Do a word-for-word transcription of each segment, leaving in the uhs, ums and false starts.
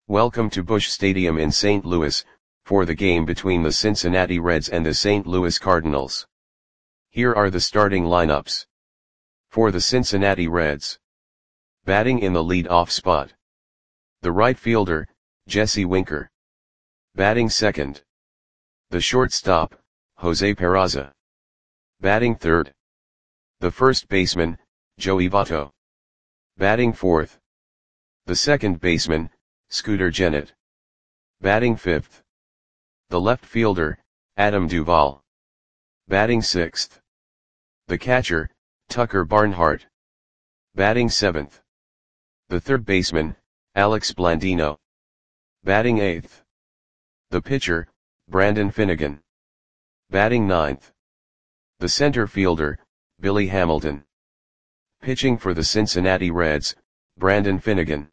Welcome to Busch Stadium in Saint Louis, for the game between the Cincinnati Reds and the Saint Louis Cardinals. Here are the starting lineups. For the Cincinnati Reds. Batting in the lead-off spot. The right fielder, Jesse Winker. Batting second. The shortstop, Jose Peraza. Batting third. The first baseman, Joey Votto. Batting fourth. The second baseman, Scooter Gennett. Batting fifth. The left fielder, Adam Duvall. Batting sixth. The catcher, Tucker Barnhart. Batting seventh. The third baseman, Alex Blandino. Batting eighth. The pitcher, Brandon Finnegan. Batting ninth. The center fielder, Billy Hamilton. Pitching for the Cincinnati Reds, Brandon Finnegan.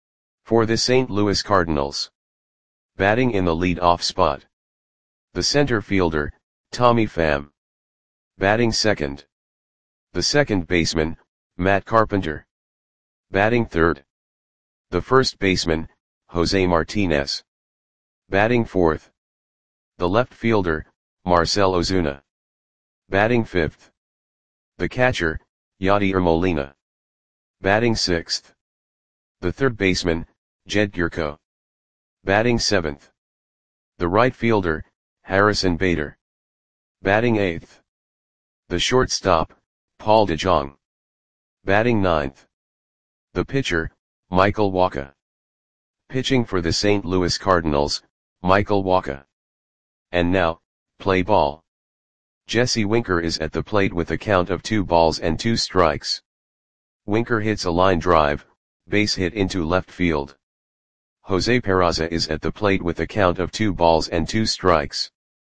For the Saint Louis Cardinals. Batting in the lead-off spot. The center fielder, Tommy Pham. Batting second. The second baseman, Matt Carpenter. Batting third. The first baseman, Jose Martinez. Batting fourth. The left fielder, Marcell Ozuna. Batting fifth. The catcher, Yadier Molina. Batting sixth. The third baseman, Jed Gyorko. Batting seventh. The right fielder, Harrison Bader. Batting eighth. The shortstop, Paul DeJong. Batting ninth. The pitcher, Michael Wacha. Pitching for the Saint Louis Cardinals, Michael Wacha. And now, play ball. Jesse Winker is at the plate with a count of two balls and two strikes. Winker hits a line drive, base hit into left field. Jose Peraza is at the plate with a count of two balls and two strikes.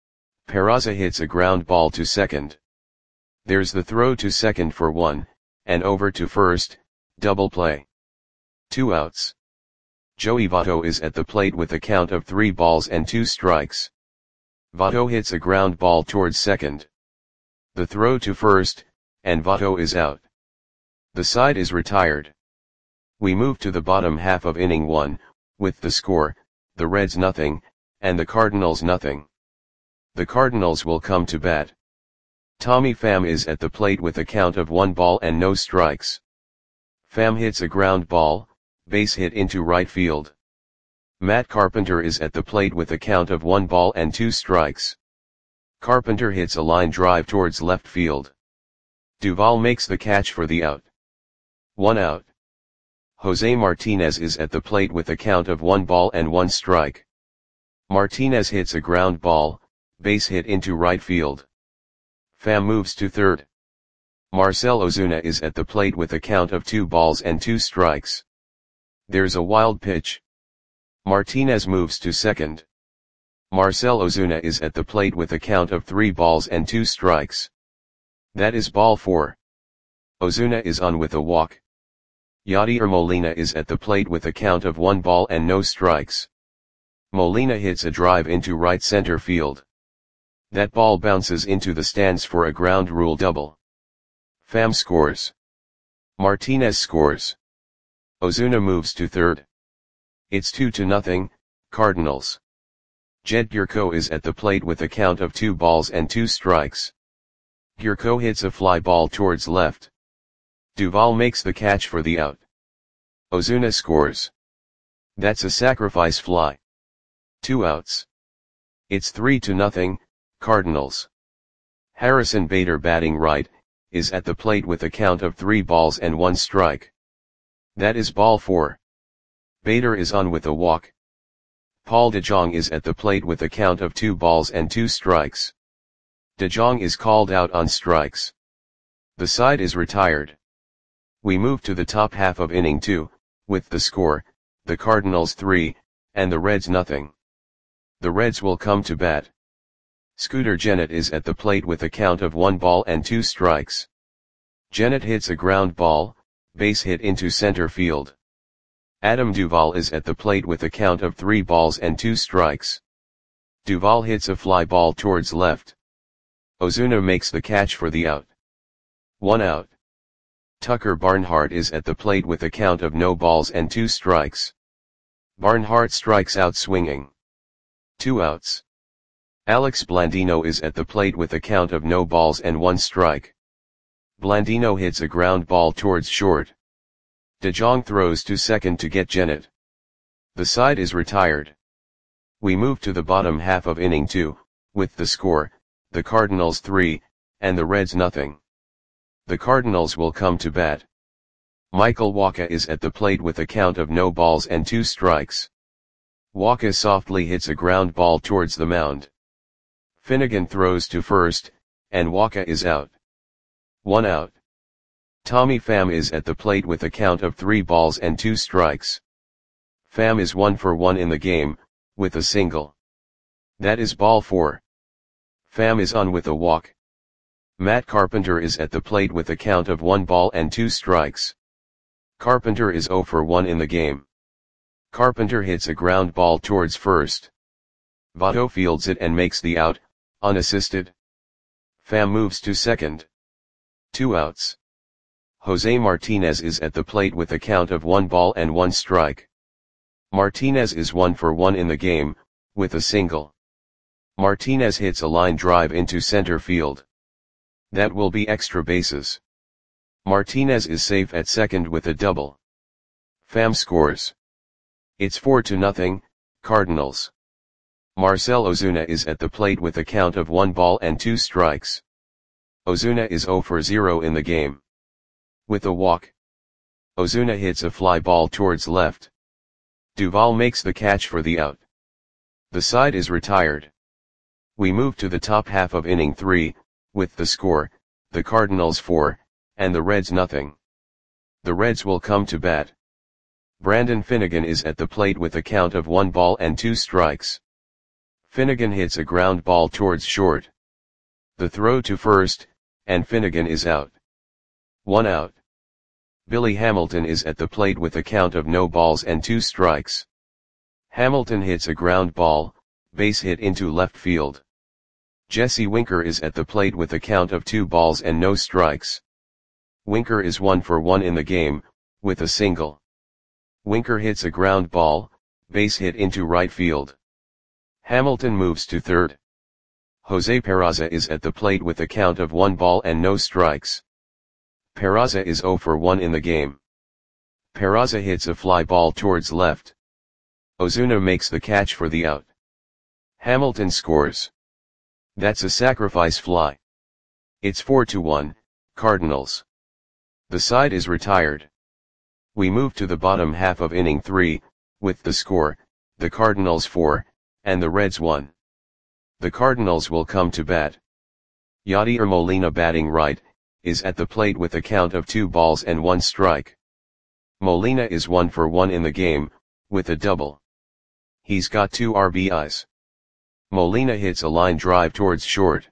Peraza hits a ground ball to second. There's the throw to second for one, and over to first, double play. Two outs. Joey Votto is at the plate with a count of three balls and two strikes. Votto hits a ground ball towards second. The throw to first, and Votto is out. The side is retired. We move to the bottom half of inning one, with the score, the Reds nothing, and the Cardinals nothing. The Cardinals will come to bat. Tommy Pham is at the plate with a count of one ball and no strikes. Pham hits a ground ball, base hit into right field. Matt Carpenter is at the plate with a count of one ball and two strikes. Carpenter hits a line drive towards left field. Duvall makes the catch for the out. One out. Jose Martinez is at the plate with a count of one ball and one strike. Martinez hits a ground ball, base hit into right field. Pham moves to third. Marcell Ozuna is at the plate with a count of two balls and two strikes. There's a wild pitch. Martinez moves to second. Marcell Ozuna is at the plate with a count of three balls and two strikes. That is ball four. Ozuna is on with a walk. Yadier Molina is at the plate with a count of one ball and no strikes. Molina hits a drive into right center field. That ball bounces into the stands for a ground rule double. Pham scores. Martinez scores. Ozuna moves to third. It's two to nothing, Cardinals. Jed Gyorko is at the plate with a count of two balls and two strikes. Gyorko hits a fly ball towards left. Duvall makes the catch for the out. Ozuna scores. That's a sacrifice fly. Two outs. It's three to nothing, Cardinals. Harrison Bader, batting right, is at the plate with a count of three balls and one strike. That is ball four. Bader is on with a walk. Paul DeJong is at the plate with a count of two balls and two strikes. DeJong is called out on strikes. The side is retired. We move to the top half of inning two, with the score, the Cardinals three, and the Reds nothing. The Reds will come to bat. Scooter Gennett is at the plate with a count of one ball and two strikes. Gennett hits a ground ball, base hit into center field. Adam Duvall is at the plate with a count of three balls and two strikes. Duvall hits a fly ball towards left. Ozuna makes the catch for the out. One out. Tucker Barnhart is at the plate with a count of no balls and two strikes. Barnhart strikes out swinging. Two outs. Alex Blandino is at the plate with a count of no balls and one strike. Blandino hits a ground ball towards short. De Jong throws to second to get Jennett. The side is retired. We move to the bottom half of inning two, with the score, the Cardinals three, and the Reds nothing. The Cardinals will come to bat. Michael Wacha is at the plate with a count of no balls and two strikes. Wacha softly hits a ground ball towards the mound. Finnegan throws to first, and Wacha is out. One out. Tommy Pham is at the plate with a count of three balls and two strikes. Pham is one for one in the game, with a single. That is ball four. Pham is on with a walk. Matt Carpenter is at the plate with a count of one ball and two strikes. Carpenter is zero for one in the game. Carpenter hits a ground ball towards first. Votto fields it and makes the out, unassisted. Pham moves to second. Two outs. Jose Martinez is at the plate with a count of one ball and one strike. Martinez is one for one in the game, with a single. Martinez hits a line drive into center field. That will be extra bases. Martinez is safe at second with a double. Pham scores. It's four to nothing, Cardinals. Marcell Ozuna is at the plate with a count of one ball and two strikes. Ozuna is zero for zero in the game. With a walk. Ozuna hits a fly ball towards left. Duvall makes the catch for the out. The side is retired. We move to the top half of inning three, with the score, the Cardinals four, and the Reds nothing. The Reds will come to bat. Brandon Finnegan is at the plate with a count of one ball and two strikes. Finnegan hits a ground ball towards short. The throw to first, and Finnegan is out. One out. Billy Hamilton is at the plate with a count of no balls and two strikes. Hamilton hits a ground ball, base hit into left field. Jesse Winker is at the plate with a count of two balls and no strikes. Winker is one for one in the game, with a single. Winker hits a ground ball, base hit into right field. Hamilton moves to third. Jose Peraza is at the plate with a count of one ball and no strikes. Peraza is zero for one in the game. Peraza hits a fly ball towards left. Ozuna makes the catch for the out. Hamilton scores. That's a sacrifice fly. It's four to one, Cardinals. The side is retired. We move to the bottom half of inning three, with the score, the Cardinals four, and the Reds one. The Cardinals will come to bat. Yadier Molina batting right, is at the plate with a count of two balls and one strike. Molina is one for one in the game, with a double. He's got two R B Is. Molina hits a line drive towards short.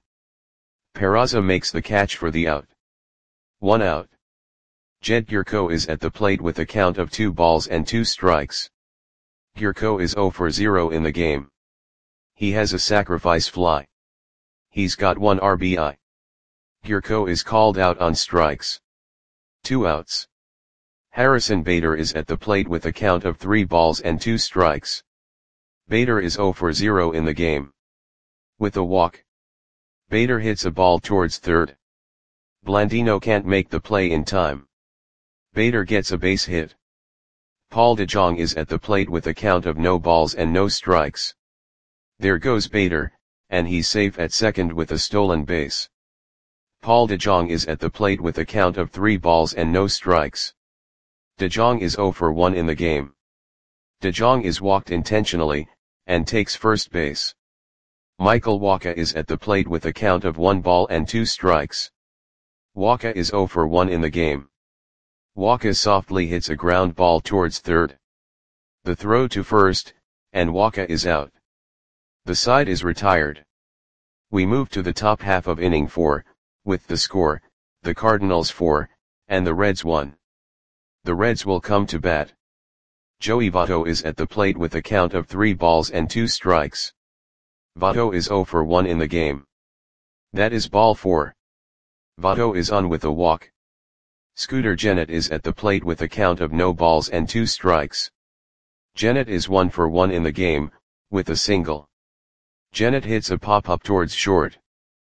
Peraza makes the catch for the out. One out. Jed Gyorko is at the plate with a count of two balls and two strikes. Gyorko is zero for zero in the game. He has a sacrifice fly. He's got one R B I. Gyorko is called out on strikes. Two outs. Harrison Bader is at the plate with a count of three balls and two strikes. Bader is zero for zero in the game. With a walk. Bader hits a ball towards third. Blandino can't make the play in time. Bader gets a base hit. Paul DeJong is at the plate with a count of no balls and no strikes. There goes Bader, and he's safe at second with a stolen base. Paul DeJong is at the plate with a count of three balls and no strikes. DeJong is zero for one in the game. DeJong is walked intentionally, and takes first base. Michael Wacha is at the plate with a count of one ball and two strikes. Wacha is zero for one in the game. Wacha softly hits a ground ball towards third. The throw to first, and Wacha is out. The side is retired. We move to the top half of inning four, with the score, the Cardinals four, and the Reds one. The Reds will come to bat. Joey Votto is at the plate with a count of three balls and two strikes. Votto is zero for one in the game. That is ball four. Votto is on with a walk. Scooter Gennett is at the plate with a count of no balls and two strikes. Jennett is one for one in the game, with a single. Jennett hits a pop-up towards short.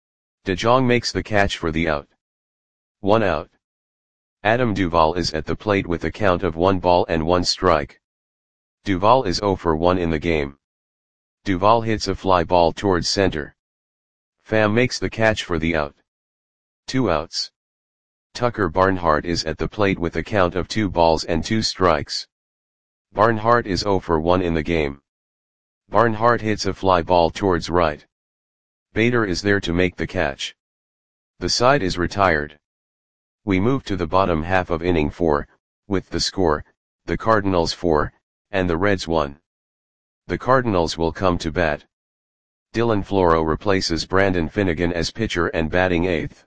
De Jong makes the catch for the out. One out. Adam Duvall is at the plate with a count of one ball and one strike. Duvall is zero for one in the game. Duvall hits a fly ball towards center. Pham makes the catch for the out. Two outs. Tucker Barnhart is at the plate with a count of two balls and two strikes. Barnhart is zero for one in the game. Barnhart hits a fly ball towards right. Bader is there to make the catch. The side is retired. We move to the bottom half of inning four, with the score, the Cardinals four, and the Reds one. The Cardinals will come to bat. Dylan Floro replaces Brandon Finnegan as pitcher and batting eighth.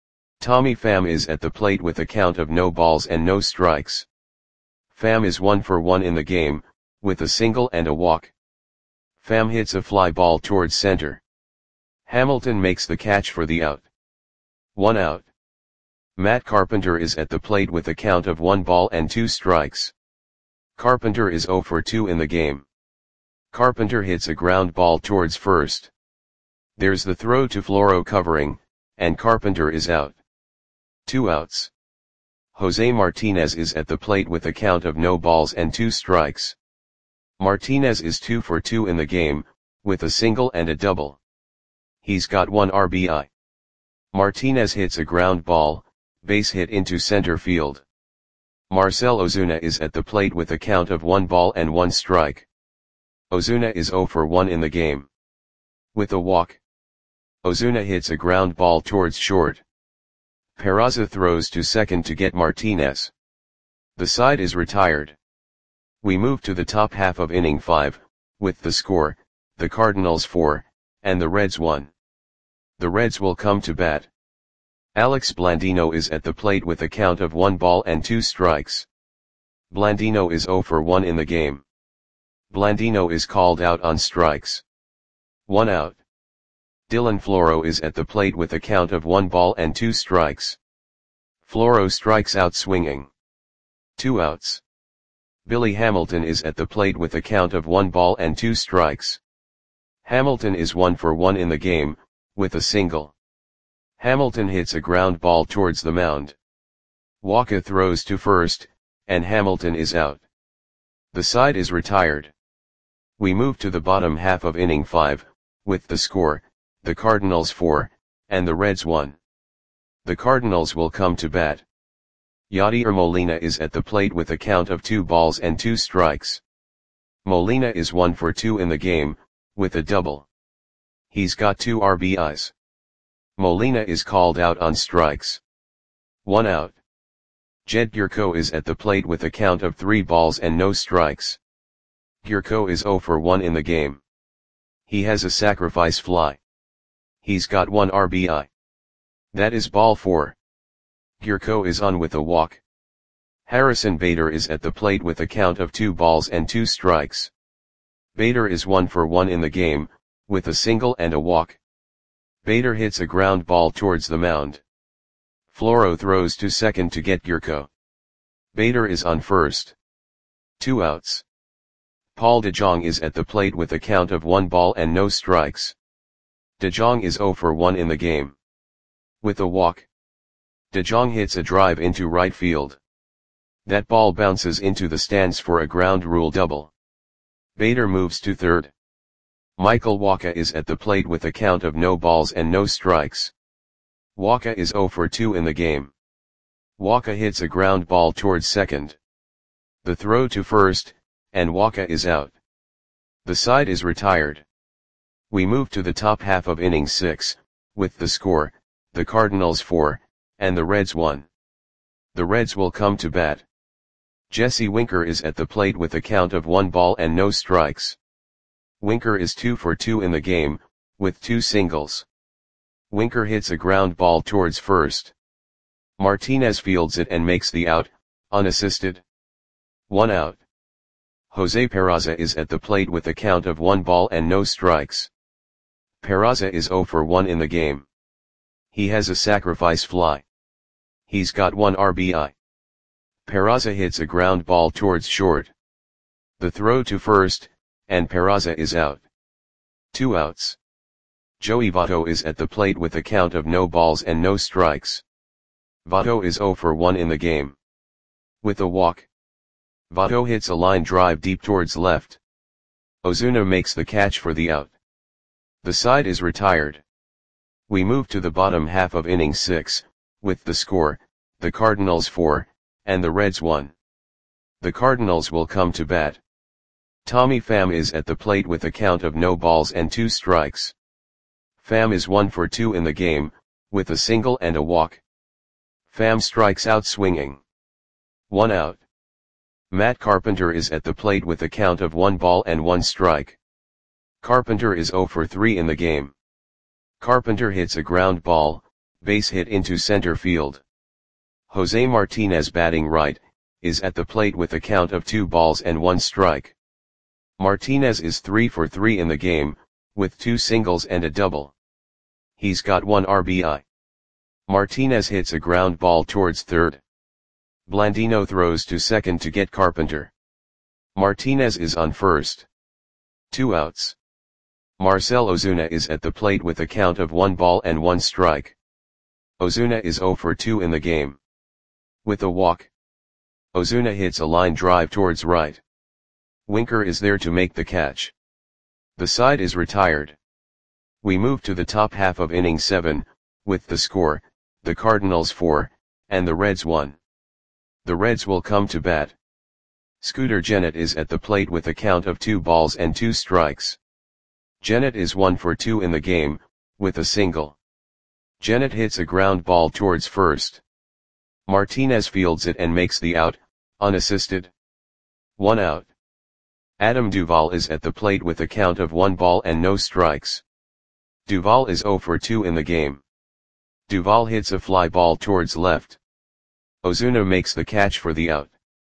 Tommy Pham is at the plate with a count of no balls and no strikes. Pham is one for one in the game, with a single and a walk. Pham hits a fly ball towards center. Hamilton makes the catch for the out. One out. Matt Carpenter is at the plate with a count of one ball and two strikes. Carpenter is zero for two in the game. Carpenter hits a ground ball towards first. There's the throw to Floro covering, and Carpenter is out. Two outs. Jose Martinez is at the plate with a count of no balls and two strikes. Martinez is two for two in the game, with a single and a double. He's got one R B I. Martinez hits a ground ball, base hit into center field. Marcell Ozuna is at the plate with a count of one ball and one strike. Ozuna is zero for one in the game. With a walk. Ozuna hits a ground ball towards short. Peraza throws to second to get Martinez. The side is retired. We move to the top half of inning five, with the score, the Cardinals four, and the Reds one. The Reds will come to bat. Alex Blandino is at the plate with a count of one ball and two strikes. Blandino is zero for one in the game. Blandino is called out on strikes. One out. Dylan Floro is at the plate with a count of one ball and two strikes. Floro strikes out swinging. Two outs. Billy Hamilton is at the plate with a count of one ball and two strikes. Hamilton is one for one in the game, with a single. Hamilton hits a ground ball towards the mound. Walker throws to first, and Hamilton is out. The side is retired. We move to the bottom half of inning five, with the score, the Cardinals four, and the Reds one. The Cardinals will come to bat. Yadier Molina is at the plate with a count of two balls and two strikes. Molina is one for two in the game, with a double. He's got two R B Is. Molina is called out on strikes. One out. Jed Gyorko is at the plate with a count of three balls and no strikes. Gyorko is zero for one in the game. He has a sacrifice fly. He's got one R B I. That is ball four. Gyorko is on with a walk. Harrison Bader is at the plate with a count of two balls and two strikes. Bader is one for one in the game, with a single and a walk. Bader hits a ground ball towards the mound. Floro throws to second to get Gyorko. Bader is on first. Two outs. Paul DeJong is at the plate with a count of one ball and no strikes. DeJong is zero for one in the game. With a walk. DeJong hits a drive into right field. That ball bounces into the stands for a ground rule double. Bader moves to third. Michael Wacha is at the plate with a count of no balls and no strikes. Wacha is zero for two in the game. Wacha hits a ground ball towards second. The throw to first, and Wacha is out. The side is retired. We move to the top half of inning six, with the score, the Cardinals four, and the Reds one. The Reds will come to bat. Jesse Winker is at the plate with a count of one ball and no strikes. Winker is two for two in the game, with two singles. Winker hits a ground ball towards first. Martinez fields it and makes the out, unassisted. One out. Jose Peraza is at the plate with a count of one ball and no strikes. Peraza is zero for one in the game. He has a sacrifice fly. He's got one R B I. Peraza hits a ground ball towards short. The throw to first, and Peraza is out. Two outs. Joey Votto is at the plate with a count of no balls and no strikes. Votto is zero for one in the game. With a walk, Votto hits a line drive deep towards left. Ozuna makes the catch for the out. The side is retired. We move to the bottom half of inning six, with the score, the Cardinals four, and the Reds one. The Cardinals will come to bat. Tommy Pham is at the plate with a count of no balls and two strikes. Pham is one for two in the game, with a single and a walk. Pham strikes out swinging. One out. Matt Carpenter is at the plate with a count of one ball and one strike. Carpenter is zero for three in the game. Carpenter hits a ground ball, base hit into center field. Jose Martinez, batting right, is at the plate with a count of two balls and one strike. Martinez is three for three in the game, with two singles and a double. He's got one R B I. Martinez hits a ground ball towards third. Blandino throws to second to get Carpenter. Martinez is on first. Two outs. Marcell Ozuna is at the plate with a count of one ball and one strike. Ozuna is zero for two in the game. With a walk, Ozuna hits a line drive towards right. Winker is there to make the catch. The side is retired. We move to the top half of inning seven, with the score, the Cardinals four, and the Reds one. The Reds will come to bat. Scooter Gennett is at the plate with a count of two balls and two strikes. Gennett is one for two in the game, with a single. Gennett hits a ground ball towards first. Martinez fields it and makes the out, unassisted. One out. Adam Duvall is at the plate with a count of one ball and no strikes. Duvall is zero for two in the game. Duvall hits a fly ball towards left. Ozuna makes the catch for the out.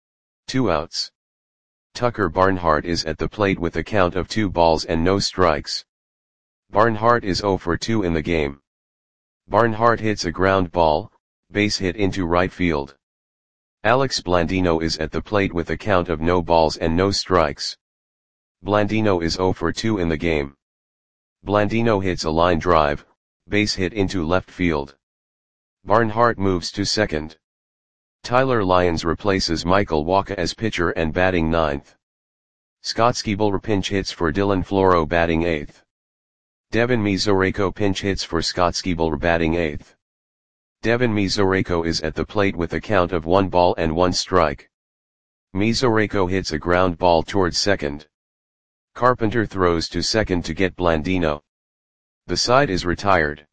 Two outs. Tucker Barnhart is at the plate with a count of two balls and no strikes. Barnhart is zero for two in the game. Barnhart hits a ground ball, base hit into right field. Alex Blandino is at the plate with a count of no balls and no strikes. Blandino is zero for two in the game. Blandino hits a line drive, base hit into left field. Barnhart moves to second. Tyler Lyons replaces Michael Wacha as pitcher and batting ninth. Scott Skiebel pinch hits for Dylan Floro batting eighth. Devin Mesoraco pinch hits for Scott Skiebel batting eighth. Devin Mesoraco is at the plate with a count of one ball and one strike. Mesoraco hits a ground ball towards second. Carpenter throws to second to get Blandino. The side is retired.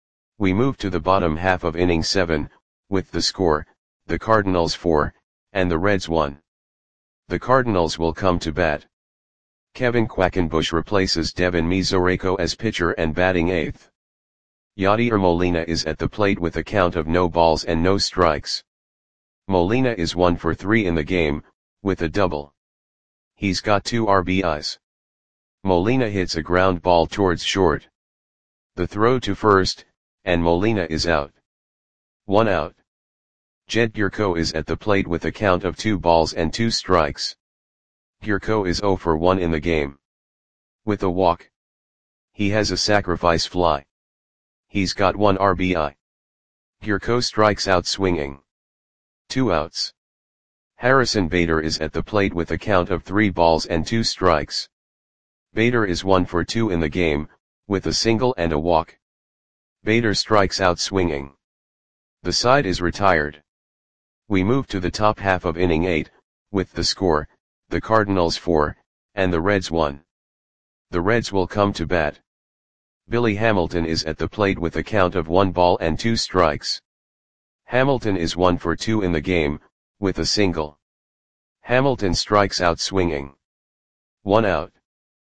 We move to the bottom half of inning seven, with the score, the Cardinals four, and the Reds one. The Cardinals will come to bat. Kevin Quackenbush replaces Devin Mesoraco as pitcher and batting eighth. Yadier Molina is at the plate with a count of no balls and no strikes. Molina is one for three in the game, with a double. He's got two R B Is. Molina hits a ground ball towards short. The throw to first, and Molina is out. One out. Jed Gyorko is at the plate with a count of two balls and two strikes. Gyorko is zero for one in the game. With a walk, he has a sacrifice fly. He's got one R B I. Gyorko strikes out swinging. Two outs. Harrison Bader is at the plate with a count of three balls and two strikes. Bader is one for two in the game, with a single and a walk. Bader strikes out swinging. The side is retired. We move to the top half of inning eight, with the score, the Cardinals four, and the Reds one. The Reds will come to bat. Billy Hamilton is at the plate with a count of one ball and two strikes. Hamilton is one for two in the game, with a single. Hamilton strikes out swinging. One out.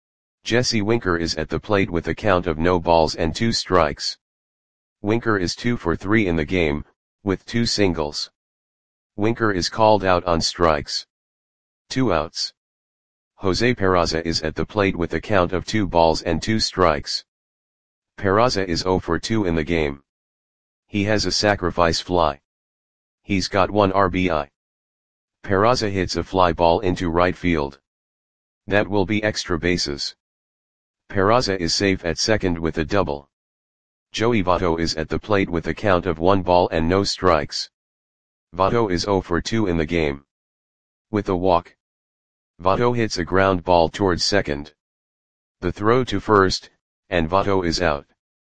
Jesse Winker is at the plate with a count of no balls and two strikes. Winker is two for three in the game, with two singles. Winker is called out on strikes. Two outs. Jose Peraza is at the plate with a count of two balls and two strikes. Peraza is zero for two in the game. He has a sacrifice fly. He's got one R B I. Peraza hits a fly ball into right field. That will be extra bases. Peraza is safe at second with a double. Joey Votto is at the plate with a count of one ball and no strikes. Votto is zero for two in the game. With a walk, Votto hits a ground ball towards second. The throw to first, and Votto is out.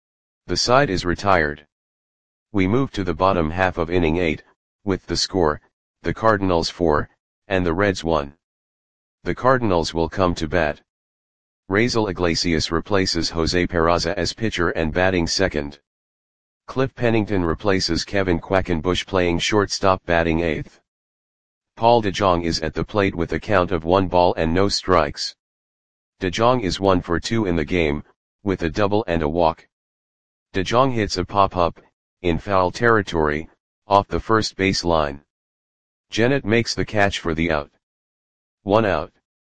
The side is retired. We move to the bottom half of inning eight, with the score, the Cardinals four, and the Reds one. The Cardinals will come to bat. Raisel Iglesias replaces Jose Peraza as pitcher and batting second. Cliff Pennington replaces Kevin Quackenbush playing shortstop batting eighth. Paul DeJong is at the plate with a count of one ball and no strikes. DeJong is one for two in the game, with a double and a walk. DeJong hits a pop-up, in foul territory, off the first base line. Gennett makes the catch for the out. One out.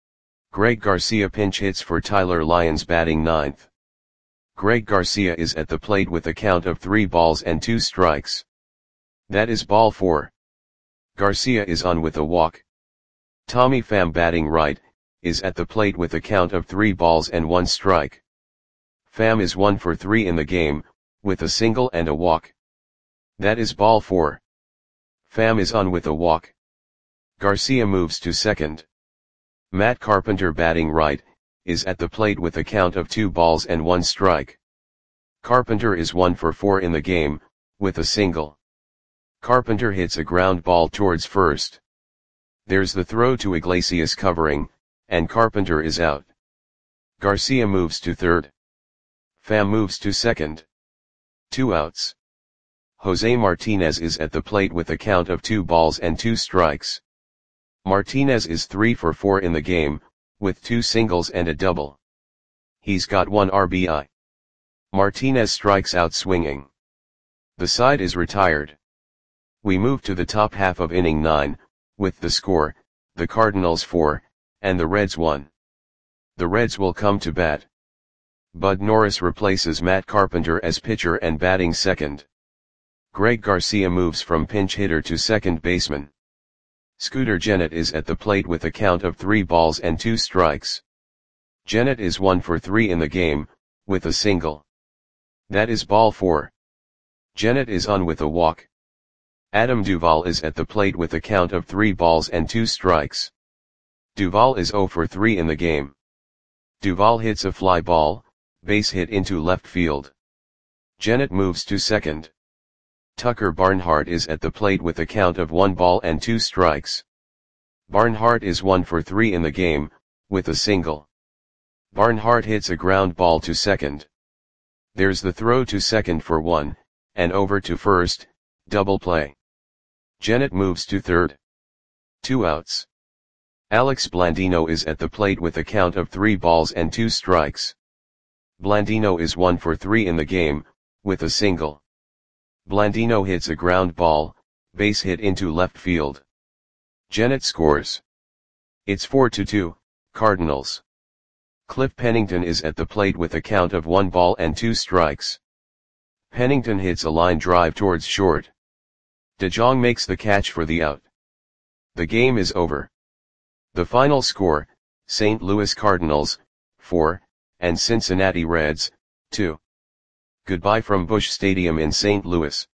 Greg Garcia pinch hits for Tyler Lyons batting ninth. Greg Garcia is at the plate with a count of three balls and two strikes. That is ball four. Garcia is on with a walk. Tommy Pham batting right, is at the plate with a count of three balls and one strike. Pham is one for three in the game, with a single and a walk. That is ball four. Pham is on with a walk. Garcia moves to second. Matt Carpenter batting right, is at the plate with a count of two balls and one strike. Carpenter is one for four in the game, with a single. Carpenter hits a ground ball towards first. There's the throw to Iglesias covering, and Carpenter is out. Garcia moves to third. Pham moves to second. Two outs. Jose Martinez is at the plate with a count of two balls and two strikes. Martinez is three for four in the game, with two singles and a double. He's got one R B I. Martinez strikes out swinging. The side is retired. We move to the top half of inning nine, with the score, the Cardinals four, and the Reds one. The Reds will come to bat. Bud Norris replaces Matt Carpenter as pitcher and batting second. Greg Garcia moves from pinch hitter to second baseman. Scooter Gennett is at the plate with a count of three balls and two strikes. Gennett is one for three in the game, with a single. That is ball four. Gennett is on with a walk. Adam Duvall is at the plate with a count of three balls and two strikes. Duvall is zero for three in the game. Duvall hits a fly ball, base hit into left field. Gennett moves to second. Tucker Barnhart is at the plate with a count of one ball and two strikes. Barnhart is one for three in the game, with a single. Barnhart hits a ground ball to second. There's the throw to second for one, and over to first, double play. Gennett moves to third. Two outs. Alex Blandino is at the plate with a count of three balls and two strikes. Blandino is one for three in the game, with a single. Blandino hits a ground ball, base hit into left field. Gennett scores. It's four to two, Cardinals. Cliff Pennington is at the plate with a count of one ball and two strikes. Pennington hits a line drive towards short. DeJong makes the catch for the out. The game is over. The final score, Saint Louis Cardinals, four, and Cincinnati Reds, two. Goodbye from Busch Stadium in Saint Louis.